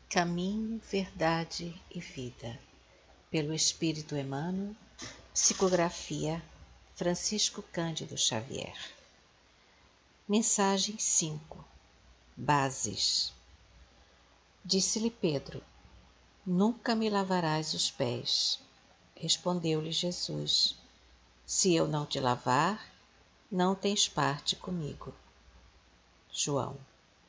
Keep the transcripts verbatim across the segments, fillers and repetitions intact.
Caminho, Verdade e Vida, pelo Espírito Emmanuel, psicografia Francisco Cândido Xavier. Mensagem cinco. Bases. Disse-lhe Pedro: Nunca me lavarás os pés. Respondeu-lhe Jesus: Se eu não te lavar, não tens parte comigo. João.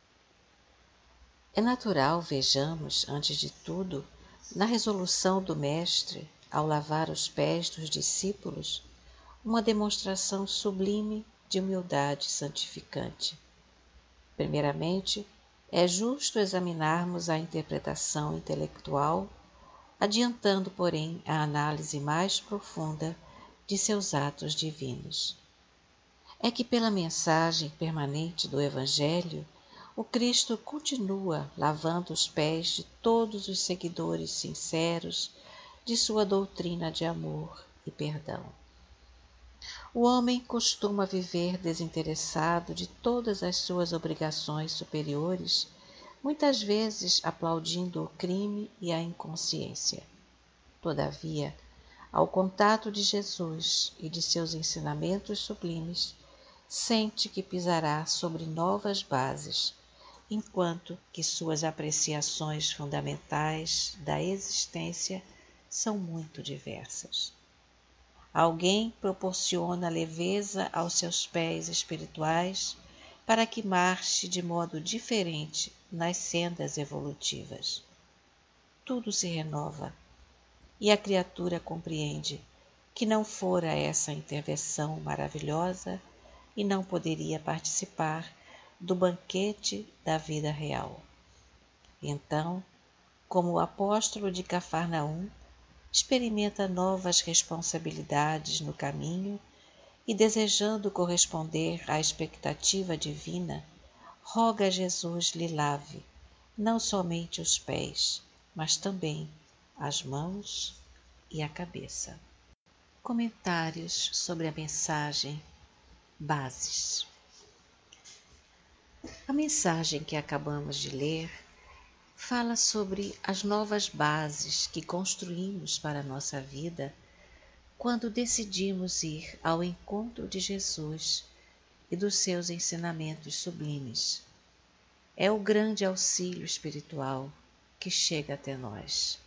É natural vejamos, antes de tudo, na resolução do Mestre, ao lavar os pés dos discípulos, uma demonstração sublime de humildade santificante. Primeiramente, é justo examinarmos a interpretação intelectual, adiantando, porém, a análise mais profunda de seus atos divinos. É que pela mensagem permanente do Evangelho, o Cristo continua lavando os pés de todos os seguidores sinceros de sua doutrina de amor e perdão. O homem costuma viver desinteressado de todas as suas obrigações superiores, muitas vezes aplaudindo o crime e a inconsciência. Todavia, ao contato de Jesus e de seus ensinamentos sublimes, sente que pisará sobre novas bases, enquanto que suas apreciações fundamentais da existência são muito diversas. Alguém proporciona leveza aos seus pés espirituais para que marche de modo diferente nas sendas evolutivas. Tudo se renova, e a criatura compreende que não fora essa intervenção maravilhosa e não poderia participar do banquete da vida real. Então, como o apóstolo de Cafarnaum, experimenta novas responsabilidades no caminho e, desejando corresponder à expectativa divina, roga a Jesus lhe lave não somente os pés, mas também as mãos e a cabeça. Comentários sobre a mensagem Bases. A mensagem que acabamos de ler fala sobre as novas bases que construímos para a nossa vida quando decidimos ir ao encontro de Jesus e dos seus ensinamentos sublimes. É o grande auxílio espiritual que chega até nós.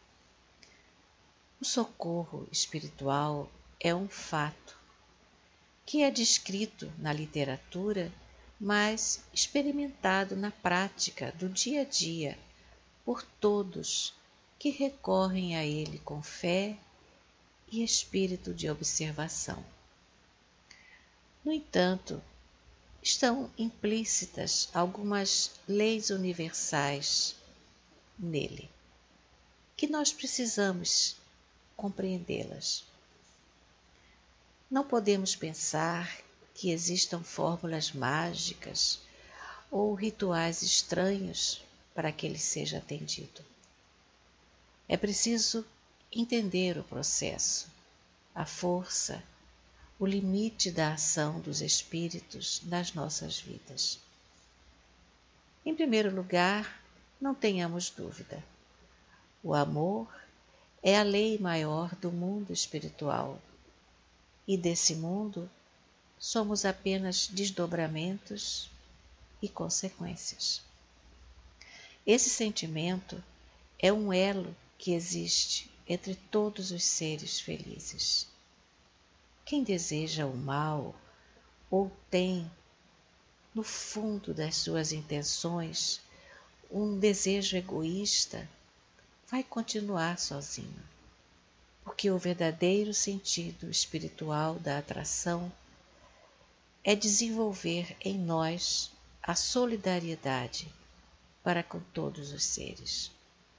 O socorro espiritual é um fato que é descrito na literatura, mas experimentado na prática do dia a dia por todos que recorrem a ele com fé e espírito de observação. No entanto, estão implícitas algumas leis universais nele, que nós precisamos compreendê-las. Não podemos pensar que existam fórmulas mágicas ou rituais estranhos para que ele seja atendido. É preciso entender o processo, a força, o limite da ação dos espíritos nas nossas vidas. Em primeiro lugar, não tenhamos dúvida. O amor é a lei maior do mundo espiritual, e desse mundo somos apenas desdobramentos e consequências. Esse sentimento é um elo que existe entre todos os seres felizes. Quem deseja o mal ou tem, no fundo das suas intenções, um desejo egoísta, vai continuar sozinho, porque o verdadeiro sentido espiritual da atração é desenvolver em nós a solidariedade para com todos os seres.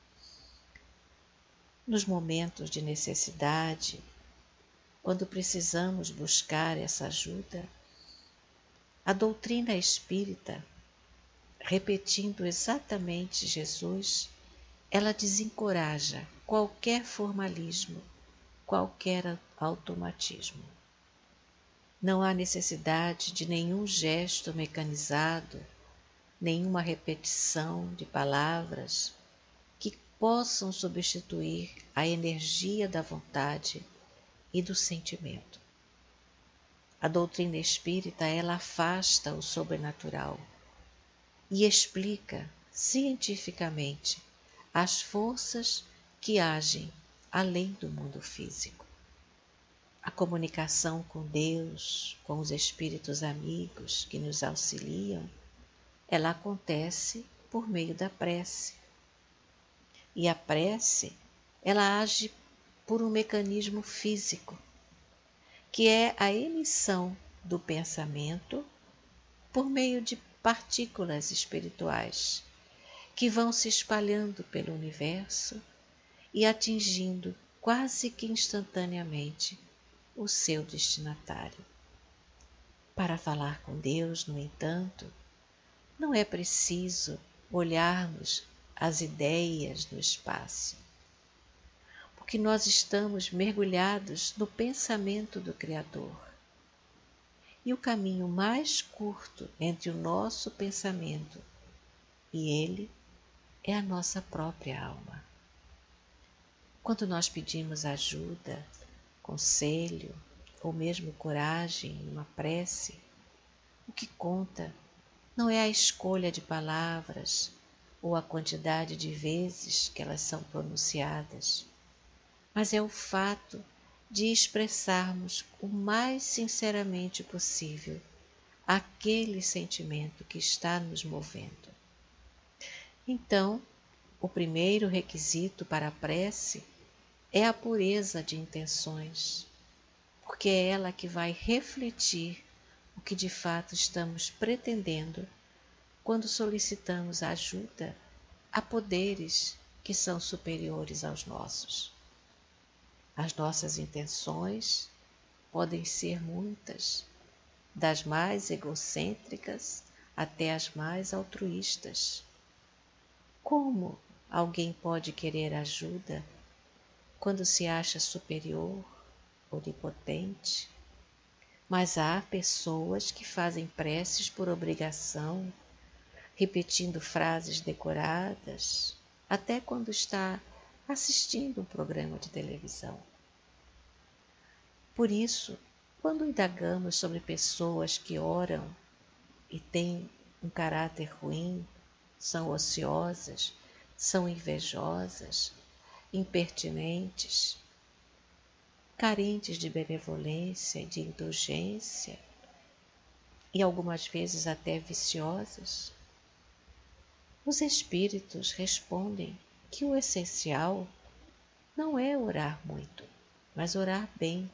Nos momentos de necessidade, quando precisamos buscar essa ajuda, a doutrina espírita, repetindo exatamente Jesus, ela desencoraja qualquer formalismo, qualquer automatismo. Não há necessidade de nenhum gesto mecanizado, nenhuma repetição de palavras possam substituir a energia da vontade e do sentimento. A doutrina espírita, ela afasta o sobrenatural e explica cientificamente as forças que agem além do mundo físico. A comunicação com Deus, com os espíritos amigos que nos auxiliam, ela acontece por meio da prece. E a prece, ela age por um mecanismo físico, que é a emissão do pensamento por meio de partículas espirituais, que vão se espalhando pelo universo e atingindo quase que instantaneamente o seu destinatário. Para falar com Deus, no entanto, não é preciso olharmos as ideias no espaço, porque nós estamos mergulhados no pensamento do Criador. E o caminho mais curto entre o nosso pensamento e ele é a nossa própria alma. Quando nós pedimos ajuda, conselho ou mesmo coragem em uma prece, o que conta não é a escolha de palavras ou a quantidade de vezes que elas são pronunciadas, mas é o fato de expressarmos o mais sinceramente possível aquele sentimento que está nos movendo. Então, o primeiro requisito para a prece é a pureza de intenções, porque é ela que vai refletir o que de fato estamos pretendendo quando solicitamos ajuda a poderes que são superiores aos nossos. As nossas intenções podem ser muitas, das mais egocêntricas até as mais altruístas. Como alguém pode querer ajuda quando se acha superior, onipotente? Mas há pessoas que fazem preces por obrigação, repetindo frases decoradas, até quando está assistindo um programa de televisão. Por isso, quando indagamos sobre pessoas que oram e têm um caráter ruim, são ociosas, são invejosas, impertinentes, carentes de benevolência e de indulgência, e algumas vezes até viciosas, os espíritos respondem que o essencial não é orar muito, mas orar bem.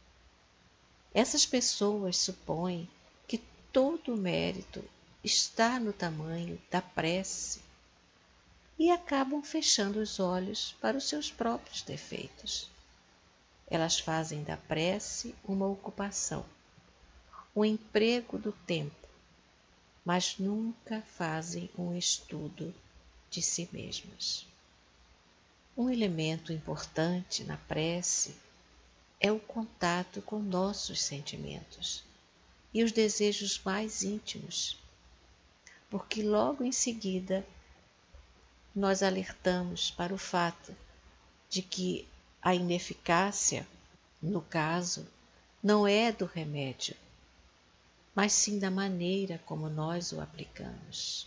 Essas pessoas supõem que todo o mérito está no tamanho da prece e acabam fechando os olhos para os seus próprios defeitos. Elas fazem da prece uma ocupação, um emprego do tempo, mas nunca fazem um estudo de si mesmas. Um elemento importante na prece é o contato com nossos sentimentos e os desejos mais íntimos, porque logo em seguida nós alertamos para o fato de que a ineficácia, no caso, não é do remédio, mas sim da maneira como nós o aplicamos.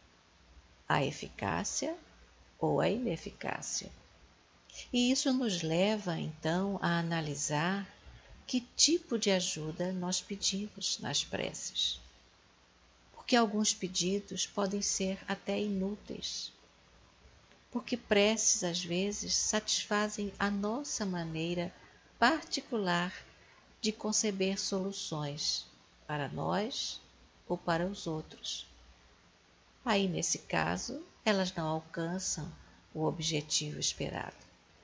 A eficácia ou a ineficácia. E isso nos leva, então, a analisar que tipo de ajuda nós pedimos nas preces. Porque alguns pedidos podem ser até inúteis. Porque preces, às vezes, satisfazem a nossa maneira particular de conceber soluções para nós ou para os outros. Aí, nesse caso, elas não alcançam o objetivo esperado.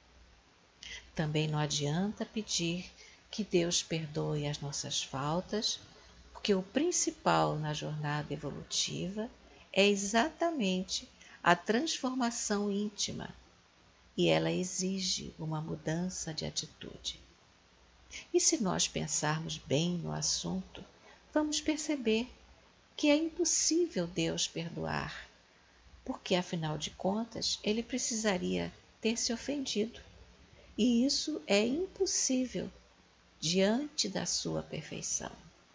Também não adianta pedir que Deus perdoe as nossas faltas, porque o principal na jornada evolutiva é exatamente a transformação íntima, e ela exige uma mudança de atitude. E se nós pensarmos bem no assunto, vamos perceber que é impossível Deus perdoar, porque afinal de contas ele precisaria ter se ofendido, e isso é impossível diante da sua perfeição.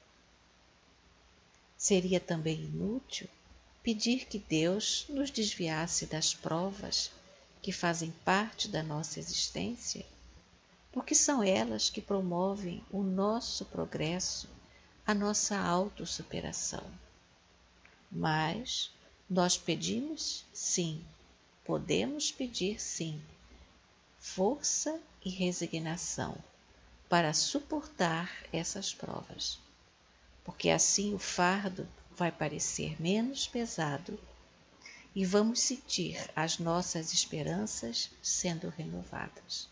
Seria também inútil pedir que Deus nos desviasse das provas que fazem parte da nossa existência, porque são elas que promovem o nosso progresso, a nossa autossuperação. Mas nós pedimos sim, podemos pedir sim, força e resignação para suportar essas provas, porque assim o fardo vai parecer menos pesado e vamos sentir as nossas esperanças sendo renovadas.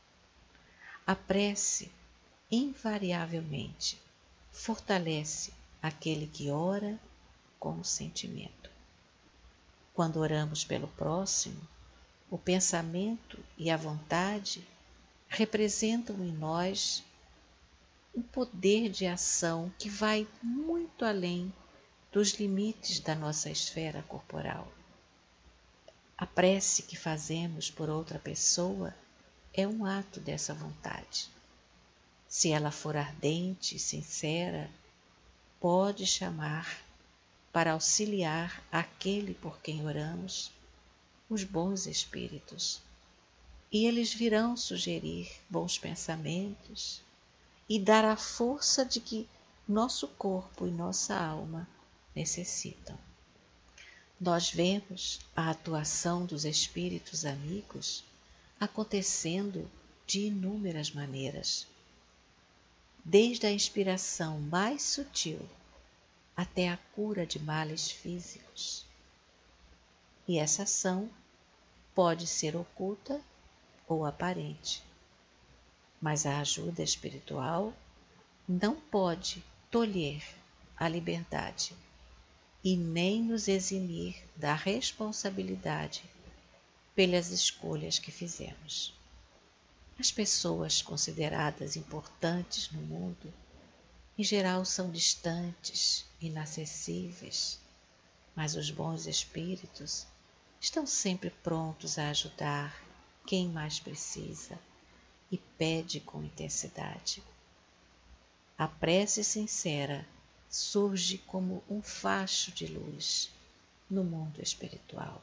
A prece, invariavelmente, fortalece aquele que ora com o sentimento. Quando oramos pelo próximo, o pensamento e a vontade representam em nós um poder de ação que vai muito além dos limites da nossa esfera corporal. A prece que fazemos por outra pessoa é um ato dessa vontade. Se ela for ardente e sincera, pode chamar para auxiliar aquele por quem oramos os bons espíritos, e eles virão sugerir bons pensamentos e dar a força de que nosso corpo e nossa alma necessitam. Nós vemos a atuação dos espíritos amigos acontecendo de inúmeras maneiras, desde a inspiração mais sutil até a cura de males físicos. E essa ação pode ser oculta ou aparente, mas a ajuda espiritual não pode tolher a liberdade e nem nos eximir da responsabilidade pelas escolhas que fizemos. As pessoas consideradas importantes no mundo, em geral, são distantes, inacessíveis, mas os bons espíritos estão sempre prontos a ajudar quem mais precisa e pede com intensidade. A prece sincera surge como um facho de luz no mundo espiritual.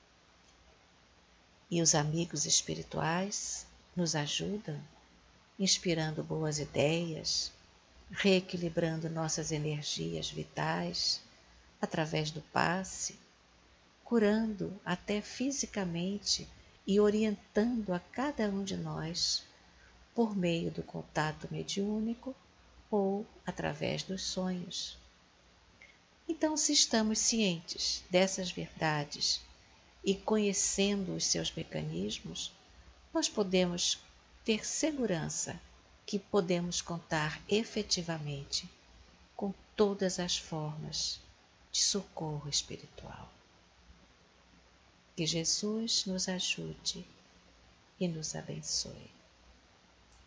E os amigos espirituais nos ajudam, inspirando boas ideias, reequilibrando nossas energias vitais através do passe, curando até fisicamente e orientando a cada um de nós por meio do contato mediúnico ou através dos sonhos. Então, se estamos cientes dessas verdades e conhecendo os seus mecanismos, nós podemos ter segurança que podemos contar efetivamente com todas as formas de socorro espiritual. Que Jesus nos ajude e nos abençoe.